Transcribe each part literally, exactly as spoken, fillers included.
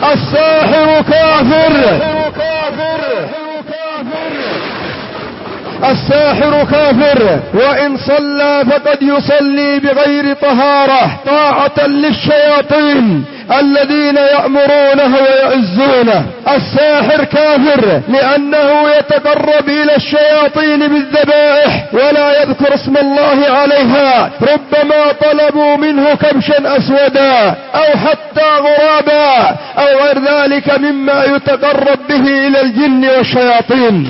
الساحر كافر، الساحر كافر، وإن صلى فقد يصلي بغير طهارة طاعة للشياطين الذين يأمرونه ويعزونه. الساحر كافر لأنه يتقرب إلى الشياطين بالذبائح ولا يذكر اسم الله عليها، ربما طلبوا منه كبشا أسودا أو حتى غرابا أو غير ذلك مما يتقرب به إلى الجن والشياطين.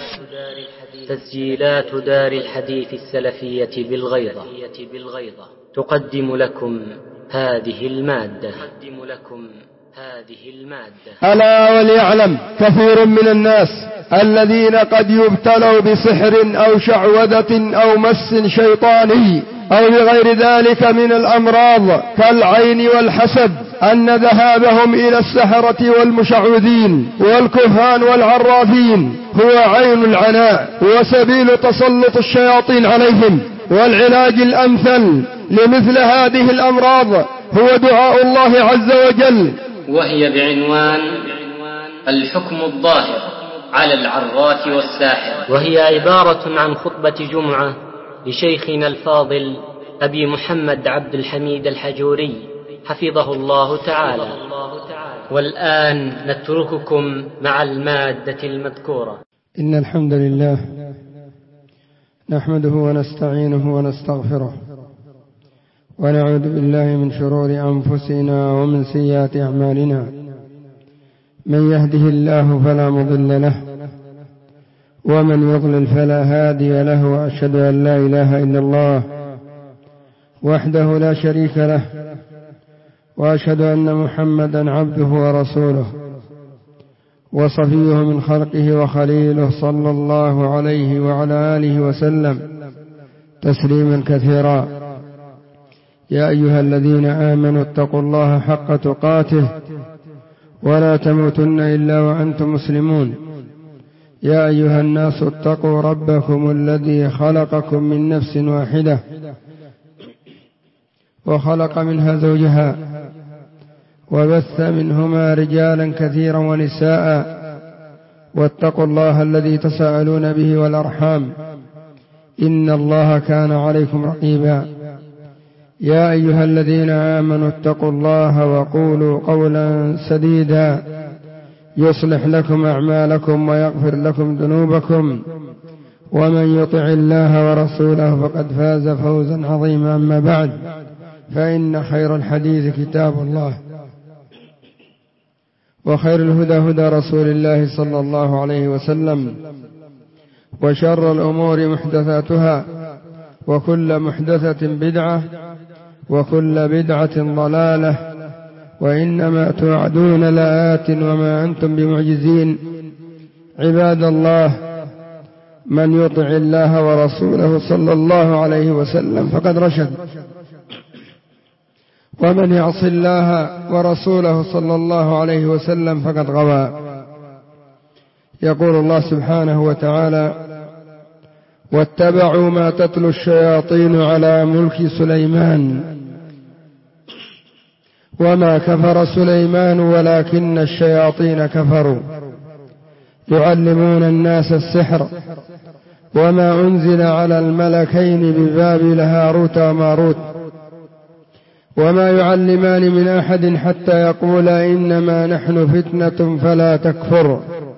تسجيلات دار الحديث السلفية بالغيضة تقدم لكم هذه المادة تقدم لكم هذه المادة. ألا وليعلم كثير من الناس الذين قد يبتلوا بسحر أو شعوذة أو مس شيطاني أو بغير ذلك من الأمراض كالعين والحسد، أن ذهابهم إلى السحرة والمشعوذين والكهان والعرافين هو عين العناء وسبيل تسلط الشياطين عليهم. والعلاج الأمثل لمثل هذه الأمراض هو دعاء الله عز وجل، وهي بعنوان الحكم الظاهر على العراف والساحر، وهي عبارة عن خطبة جمعة لشيخنا الفاضل أبي محمد عبد الحميد الحجوري حفظه الله تعالى. والآن نترككم مع المادة المذكورة. إن الحمد لله نحمده ونستعينه ونستغفره ونعوذ بالله من شرور أنفسنا ومن سيئات أعمالنا، من يهده الله فلا مضل له ومن يضلل فلا هادي له، وأشهد أن لا إله إلا الله وحده لا شريك له، وأشهد أن محمدا عبده ورسوله وصفيه من خلقه وخليله، صلى الله عليه وعلى آله وسلم تسليما كثيرا. يا أيها الذين آمنوا اتقوا الله حق تقاته ولا تموتن إلا وأنتم مسلمون. يا أيها الناس اتقوا ربكم الذي خلقكم من نفس واحدة وخلق منها زوجها وبث منهما رجالا كثيرا ونساء، واتقوا الله الذي تساءلون به والأرحام إن الله كان عليكم رقيبا. يا أيها الذين آمنوا اتقوا الله وقولوا قولا سديدا يصلح لكم أعمالكم ويغفر لكم ذنوبكم، ومن يطع الله ورسوله فقد فاز فوزا عظيما. أما بعد، فإن خير الحديث كتاب الله، وخير الهدى هدى رسول الله صلى الله عليه وسلم، وشر الأمور محدثاتها، وكل محدثة بدعة، وكل بدعة ضلالة، وإنما توعدون لآت وما أنتم بمعجزين. عباد الله، من يطع الله ورسوله صلى الله عليه وسلم فقد رشد، ومن يعص الله ورسوله صلى الله عليه وسلم فقد غوى. يقول الله سبحانه وتعالى: واتبعوا ما تتلو الشياطين على ملك سليمان وما كفر سليمان ولكن الشياطين كفروا يعلمون الناس السحر وما أنزل على الملكين ببابل هاروت وماروت وما يعلمان من أحد حتى يقولا إنما نحن فتنة فلا تكفر،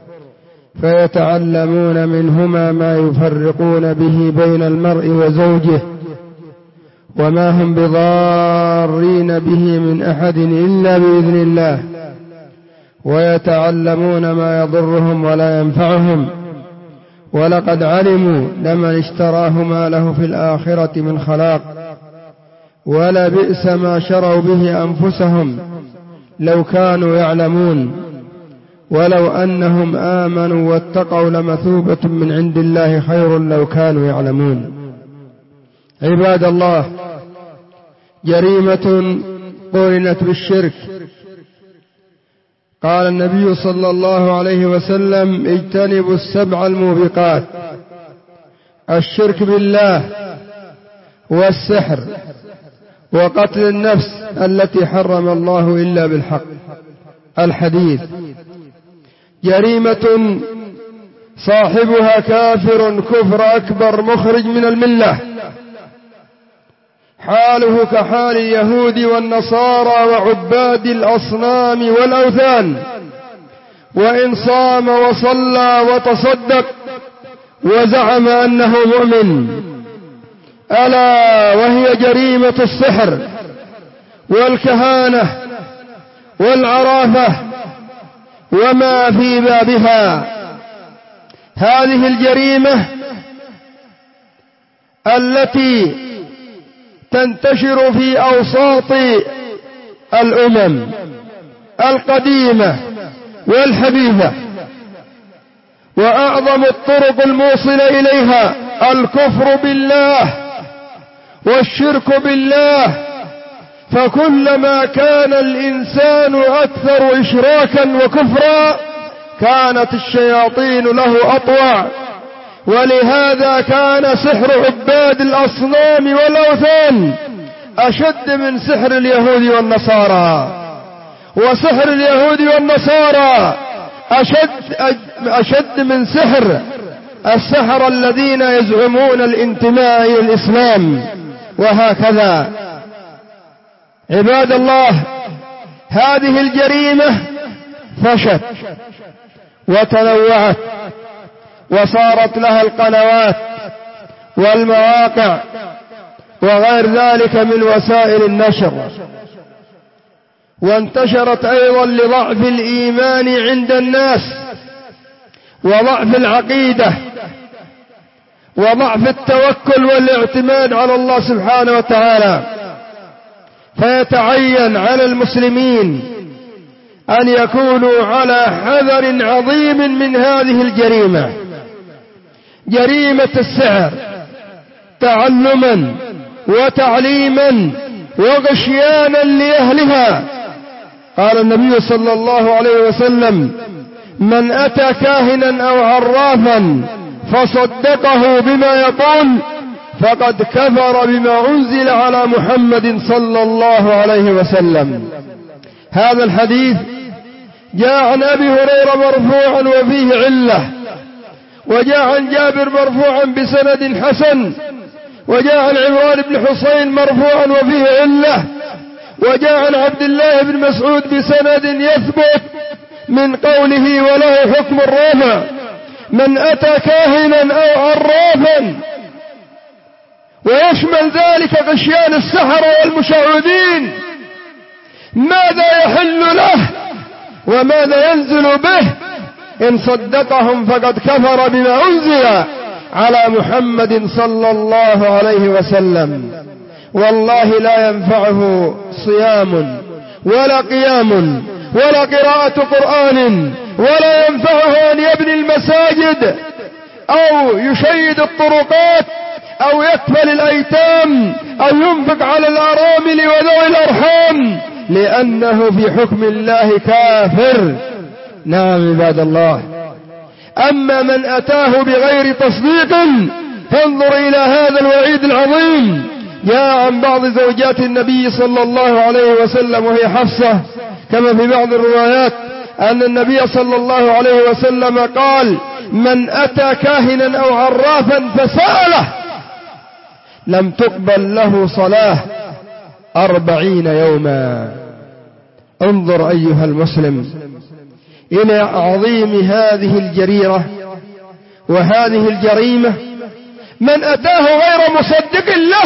فيتعلمون منهما ما يفرقون به بين المرء وزوجه وما هم بضارين به من أحد إلا بإذن الله، ويتعلمون ما يضرهم ولا ينفعهم، ولقد علموا لمن اشتراه ما له في الآخرة من خلاق، ولبئس ما شروا به أنفسهم لو كانوا يعلمون، ولو أنهم آمنوا واتقوا لمثوبة من عند الله خير لو كانوا يعلمون. عباد الله، جريمة قرنت بالشرك. قال النبي صلى الله عليه وسلم: اجتنبوا السبع الموبقات، الشرك بالله والسحر وقتل النفس التي حرم الله إلا بالحق الحديث. جريمة صاحبها كافر كفر أكبر مخرج من الملة، حاله كحال اليهود والنصارى وعباد الأصنام والأوثان، وإن صام وصلى وتصدق وزعم أنه مؤمن. ألا وهي جريمة السحر والكهانة والعرافة وما في بابها. هذه الجريمة التي تنتشر في أوساط الأمم القديمة والحديثة، وأعظم الطرق الموصلة إليها الكفر بالله والشرك بالله. فكلما كان الإنسان أكثر إشراكا وكفرا كانت الشياطين له أطوع، ولهذا كان سحر عباد الأصنام والأوثان أشد من سحر اليهود والنصارى، وسحر اليهود والنصارى أشد, أشد من سحر السحر الذين يزعمون الانتماء إلى الإسلام. وهكذا عباد الله، هذه الجريمة فشت وتنوعت وصارت لها القنوات والمواقع وغير ذلك من وسائل النشر، وانتشرت أيضا لضعف الإيمان عند الناس وضعف العقيدة وضعف التوكل والاعتماد على الله سبحانه وتعالى. فيتعين على المسلمين أن يكونوا على حذر عظيم من هذه الجريمة، جريمة السحر، تعلما وتعليما وغشيانا لأهلها. قال النبي صلى الله عليه وسلم: من أتى كاهنا أو عرافا فصدقه بما يقول فقد كفر بما أنزل على محمد صلى الله عليه وسلم. هذا الحديث جاء عن أبي هريرة مرفوعا وفيه علة، وجاء عن جابر مرفوعا بسند حسن، وجاء عن عمران بن حسين مرفوعا وفيه علة، وجاء عن عبد الله بن مسعود بسند يثبت من قوله وله حكم الرافع: من أتى كاهنا أو عرافا. ويشمل ذلك غشيان السحرة والمشعوذين، ماذا يحل له وماذا ينزل به. إن صدقهم فقد كفر بما أنزل على محمد صلى الله عليه وسلم. والله لا ينفعه صيام ولا قيام ولا قراءة قرآن، ولا ينفعه أن يبني المساجد أو يشيد الطرقات أو يكفل الأيتام أو ينفق على الأرامل وذوي الأرحام، لأنه في حكم الله كافر. نعم عباد الله. أما من أتاه بغير تصديق فانظر إلى هذا الوعيد العظيم. جاء عن بعض زوجات النبي صلى الله عليه وسلم وهي حفصة كما في بعض الروايات أن النبي صلى الله عليه وسلم قال: من أتى كاهنا أو عرافا فسأله لم تقبل له صلاة أربعين يوما. انظر أيها المسلم إلى عظيم هذه الجريرة وهذه الجريمة. من أتاه غير مصدق له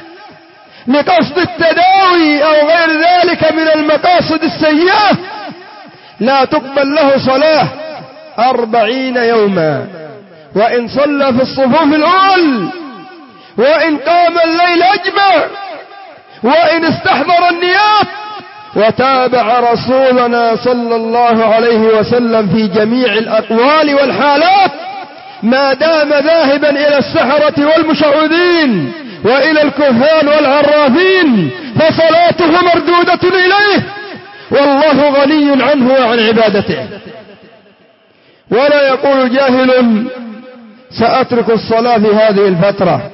لقصد التداوي أو غير ذلك من المقاصد السيئة لا تقبل له صلاة أربعين يوما، وإن صلى في الصفوف الأول، وإن قام الليل أجمع، وإن استحضر النيات وتابع رسولنا صلى الله عليه وسلم في جميع الأقوال والحالات، ما دام ذاهبا إلى السحرة والمشعوذين وإلى الكهان والعرافين فصلاته مردودة إليه، والله غني عنه وعن عبادته. ولا يقول جاهل سأترك الصلاة في هذه الفترة،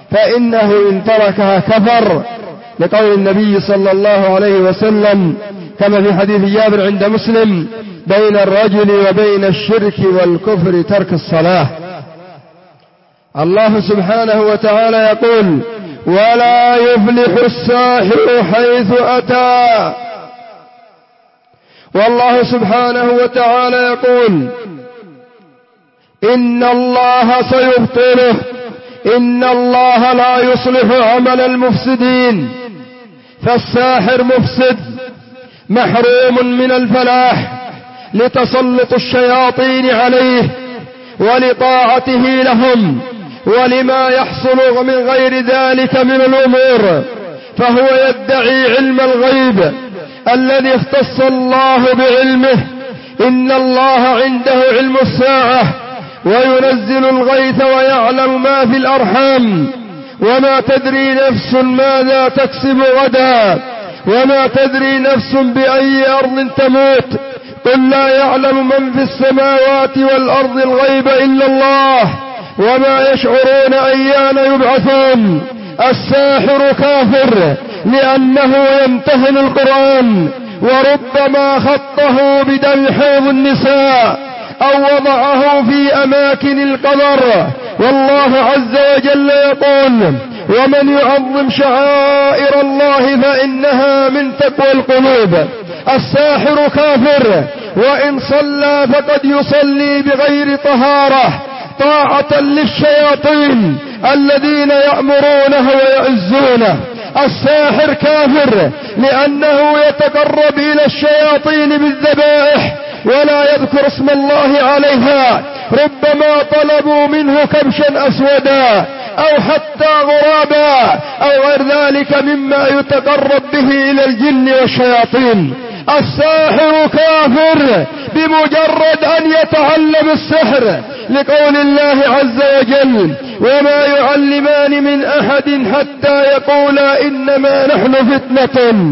فإنه إن تركها كفر، لقول النبي صلى الله عليه وسلم: كما في حديث جابر عند مسلم: بين الرجل وبين الشرك والكفر ترك الصلاة. الله سبحانه وتعالى يقول: ولا يفلح الساحر حيث أتى. والله سبحانه وتعالى يقول: إن الله سيبطله، إن الله لا يصلح عمل المفسدين. فالساحر مفسد محروم من الفلاح لتسلط الشياطين عليه ولطاعته لهم ولما يحصل من غير ذلك من الأمور، فهو يدعي علم الغيب الذي اختص الله بعلمه. إن الله عنده علم الساعة وينزل الغيث ويعلم ما في الأرحام، وما تدري نفس ماذا تكسب غدا، وما تدري نفس بأي أرض تموت. قل لا يعلم من في السماوات والأرض الغيب إلا الله، وما يشعرون أيان يبعثون. الساحر كافر لأنه يمتهن القرآن، وربما خطه بدم حوض النساء أو وضعه في أماكن القدر. والله عز وجل يقول: ومن يعظم شعائر الله فإنها من تقوى القلوب. الساحر كافر، وإن صلى فقد يصلي بغير طهارة طاعة للشياطين الذين يأمرونه ويعزونه. الساحر كافر لأنه يتقرب إلى الشياطين بالذبائح ولا يذكر اسم الله عليها. ربما طلبوا منه كبشا أسودا أو حتى غرابا أو غير ذلك مما يتقرب به إلى الجن والشياطين. الساحر كافر بمجرد أن يتعلم السحر، لقول الله عز وجل: وما يعلمان من أحد حتى يقولا إنما نحن فتنة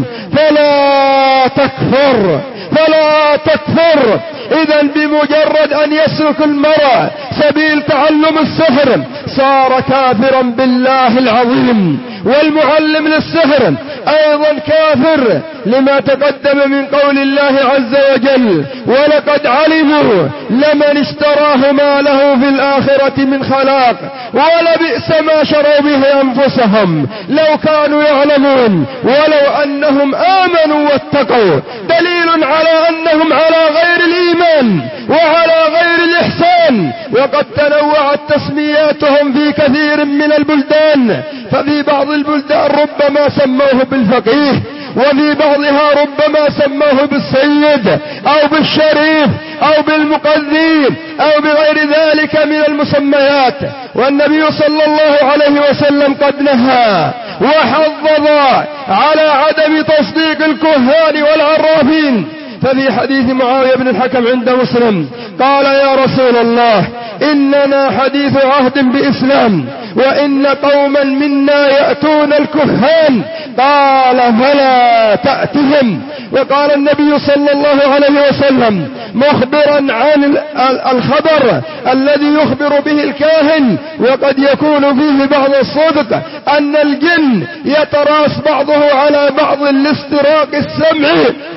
فلا تكفر فلا تكفر. إذا بمجرد أن يسلك المرء سبيل تعلم السحر صار كافرا بالله العظيم. والمعلم للسحر أيضا كافر لما تقدم من قول الله عز وجل: ولقد علموا لمن اشتراه ما له في الآخرة من خلاق ولبئس ما شروا به أنفسهم لو كانوا يعلمون ولو أنهم آمنوا واتقوا. دليل على أنهم على غير الإيمان وعلى غير الإحسان. وقد تنوعت تسمياتهم في كثير من البلدان، ففي بعض البلدان ربما سموه بالفقيه، وفي بعضها ربما سموه بالسيد أو بالشريف أو بالمقذي أو بغير ذلك من المسميات. والنبي صلى الله عليه وسلم قد نهى وحضض على عدم تصديق الكهان والعرافين. ففي حديث معاوية بن الحكم عند مسلم قال: يا رسول الله، إننا حديث عهد بإسلام وإن قوما منا يأتون الكهان. قال: فلا تأتهم. وقال النبي صلى الله عليه وسلم مخبرا عن الخبر الذي يخبر به الكاهن وقد يكون فيه بعض الصدق، أن الجن يتراس بعضه على بعض لاستراق السمع،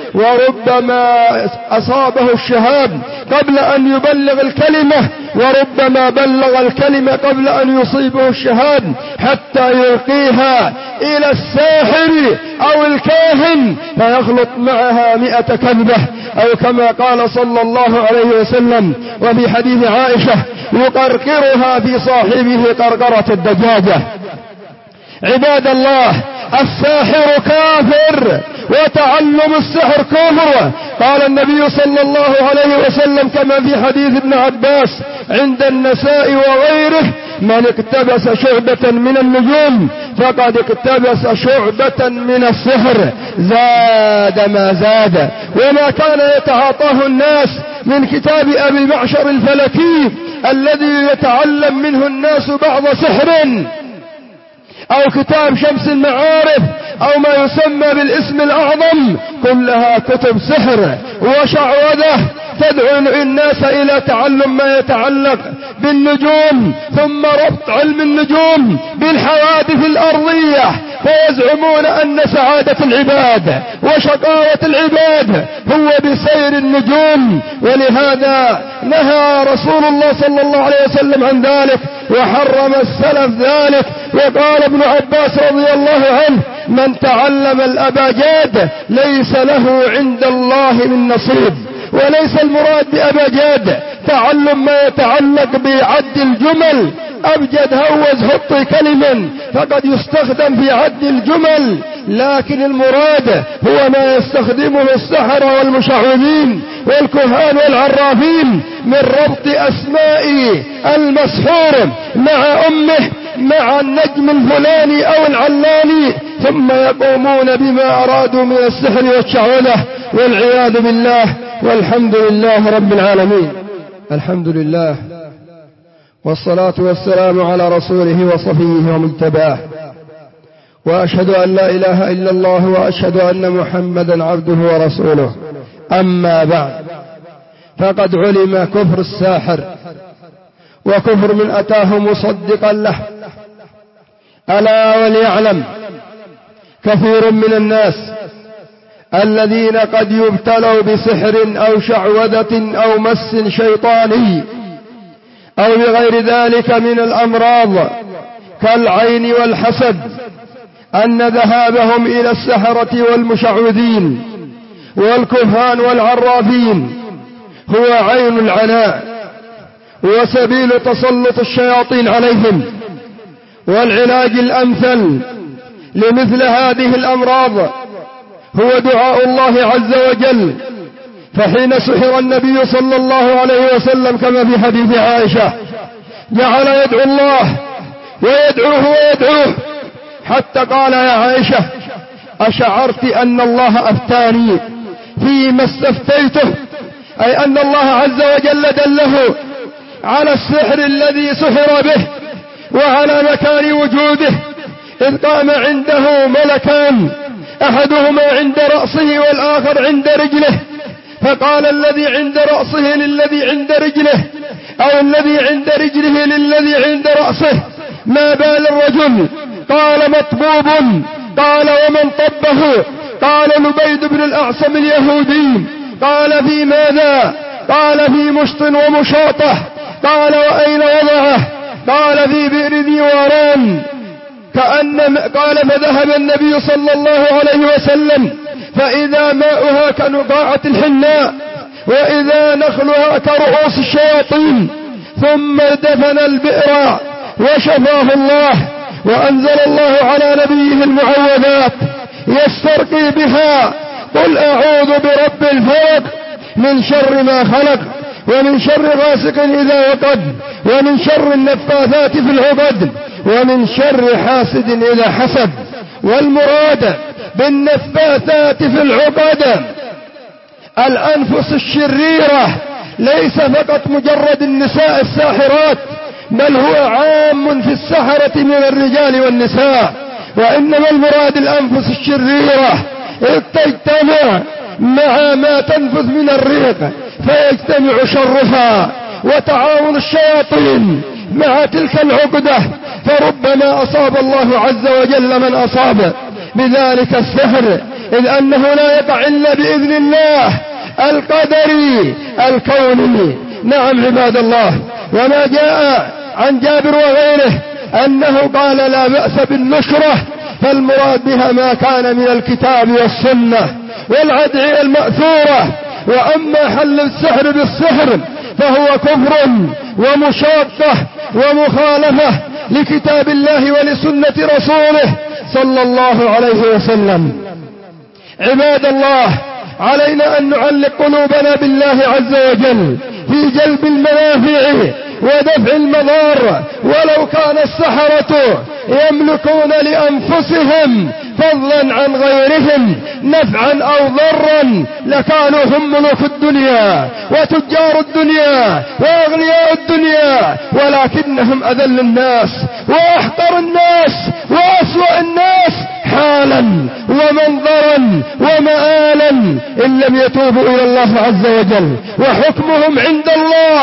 وربما أصابه الشهاب قبل أن يبلغ الكلمة، وربما بلغ الكلمة قبل أن يصيبه الشهاب حتى يلقيها إلى الساحر أو الكاهن فيخلط معها مئة كذبة، أو كما قال صلى الله عليه وسلم وفي حديث عائشة: يقرقرها في صاحبه قرقرة الدجاجة. عباد الله، الساحر كافر وتعلم السحر كفر. قال النبي صلى الله عليه وسلم كما في حديث ابن عباس عند النساء وغيره: من اقتبس شعبة من النجوم فقد اقتبس شعبة من السحر، زاد ما زاد. وما كان يتعاطاه الناس من كتاب أبي معشر الفلكي الذي يتعلم منه الناس بعض سحر، أو كتاب شمس المعارف، أو ما يسمى بالاسم الأعظم، كلها كتب سحر وشعوذة تدعو الناس إلى تعلم ما يتعلق بالنجوم، ثم ربط علم النجوم بالحوادث الأرضية فيزعمون أن سعادة العباد وشقاوة العباد هو بسير النجوم. ولهذا نهى رسول الله صلى الله عليه وسلم عن ذلك وحرم السلف ذلك. وقال ابن عباس رضي الله عنه: من تعلم الأباجاد ليس له عند الله من نصيب. وليس المراد بأبجاد تعلم ما يتعلق بعد الجمل. أبجد هوز حطي كلمة فقد يستخدم في عد الجمل، لكن المراد هو ما يستخدمه السحرة والمشعوذين والكهان والعرافين من ربط أسماء المسحور مع أمه مع النجم الفلاني أو العلاني، ثم يقومون بما أرادوا من السحر والشعوذة والعياذ بالله. والحمد لله رب العالمين. الحمد لله والصلاة والسلام على رسوله وصفيه ومجتباه، وأشهد أن لا إله إلا الله وأشهد أن محمدا عبده ورسوله. أما بعد، فقد علم كفر الساحر وكفر من أتاه مصدقا له. ألا وليعلم كثير من الناس الذين قد يبتلوا بسحر أو شعوذة أو مس شيطاني أو بغير ذلك من الأمراض كالعين والحسد، أن ذهابهم إلى السحرة والمشعوذين والكهان والعرافين هو عين العناء وسبيل تسلط الشياطين عليهم. والعلاج الأمثل لمثل هذه الأمراض هو دعاء الله عز وجل. فحين سحر النبي صلى الله عليه وسلم كما في حديث عائشة جعل يدعو الله ويدعوه ويدعوه حتى قال: يا عائشة أشعرت أن الله أفتاني فيما استفتيته، أي أن الله عز وجل دله على السحر الذي سحر به وعلى مكان وجوده، إذ قام عنده ملكان أحدهما عند رأسه والآخر عند رجله، فقال الذي عند رأسه للذي عند رجله أو الذي عند رجله للذي عند رأسه: ما بال الرجل؟ قال: مطبوب. قال: ومن طبه؟ قال: لبيد بن الأعصم اليهودي. قال: في ماذا؟ قال: في مشط ومشاطة. قال: وأين وضعه؟ قال: في بئر ذي وران. كأن قال: فذهب النبي صلى الله عليه وسلم فإذا ماؤها كنقاعة الحناء وإذا نخلها كرؤوس الشياطين، ثم دفن البئر وشفاه الله، وأنزل الله على نبيه المعوذات يسترقي بها: قل أعوذ برب الفلق من شر ما خلق ومن شر غاسق إذا وقب ومن شر النفاثات في العقد ومن شر حاسد إذا حسد. والمراد بالنفاثات في العقد الأنفس الشريرة، ليس فقط مجرد النساء الساحرات، بل هو عام في السحرة من الرجال والنساء، وإنما المراد الأنفس الشريرة إذ تجتمع مع ما تنفذ من الريق فيجتمع شرها، وتعاون الشياطين مع تلك العقدة، فربما أصاب الله عز وجل من أصاب بذلك السحر، إذ أنه لا يقع إلا بإذن الله القدري الكوني. نعم عباد الله. وما جاء عن جابر وغيره أنه قال: لا بأس بالنشرة، فالمراد بها ما كان من الكتاب والسنة والأدعية المأثورة. وأما حل السحر بالسحر فهو كفر ومشاقة ومخالفة لكتاب الله ولسنة رسوله صلى الله عليه وسلم. عباد الله، علينا أن نعلق قلوبنا بالله عز وجل في جلب المنافع ودفع المضار، ولو كان السحرة يملكون لأنفسهم فضلا عن غيرهم نفعا أو ضرا لكانوا هم ملوك الدنيا وتجار الدنيا وأغنياء الدنيا، ولكنهم أذل الناس وأحقر الناس وأسوأ الناس حالا ومنظرا ومآلا إن لم يتوبوا إلى الله عز وجل. وحكمهم عند الله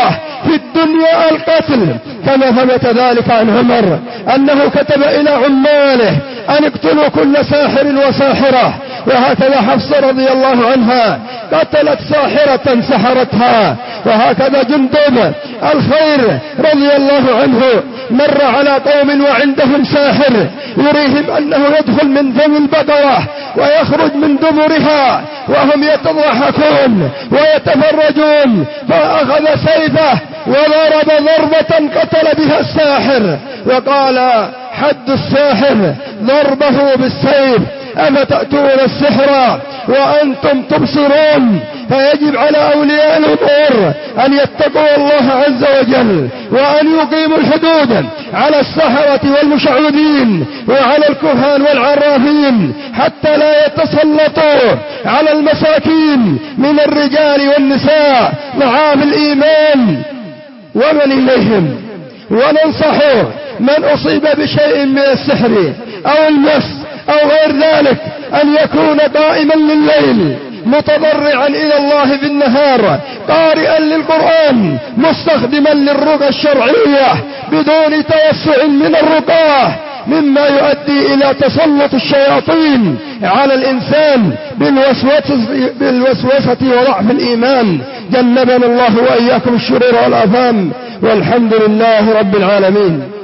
في الدنيا القتل، كما ثبت ذلك عن عمر أنه كتب إلى عماله أن اقتلوا كل ساحر وساحرة. وهكذا حفصة رضي الله عنها قتلت ساحرة سحرتها. وهكذا جندب الخير رضي الله عنه مر على قوم وعندهم ساحر يريهم أنه يدخل من فم البقرة ويخرج من دبرها وهم يتضحكون ويتفرجون، فأخذ سيفه وضرب ضربة قتل بها الساحر، وقال: حد الساحر ضربه بالسيف، أفتأتون السحر وأنتم تبصرون. فيجب على أولياء الأمور أن يتقوا الله عز وجل وأن يقيموا الحدود على السحرة والمشعوذين وعلى الكهان والعرافين حتى لا يتسلطوا على المساكين من الرجال والنساء ضعاف الإيمان ومن إليهم. وننصح من أصيب بشيء من السحر أو المس أو غير ذلك أن يكون قائما لليل متضرعا إلى الله في النهار قارئا للقرآن مستخدما للرقى الشرعية بدون توسع من الرقاه، مما يؤدي إلى تسلط الشياطين على الإنسان بالوسوسة, بالوسوسة وضعف الإيمان. جنبنا الله وإياكم الشرور والآثام، والحمد لله رب العالمين.